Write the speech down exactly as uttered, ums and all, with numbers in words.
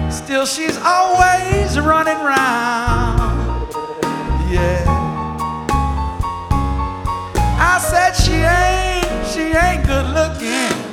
still she's always running round. Yeah, I said she ain't, she ain't good looking,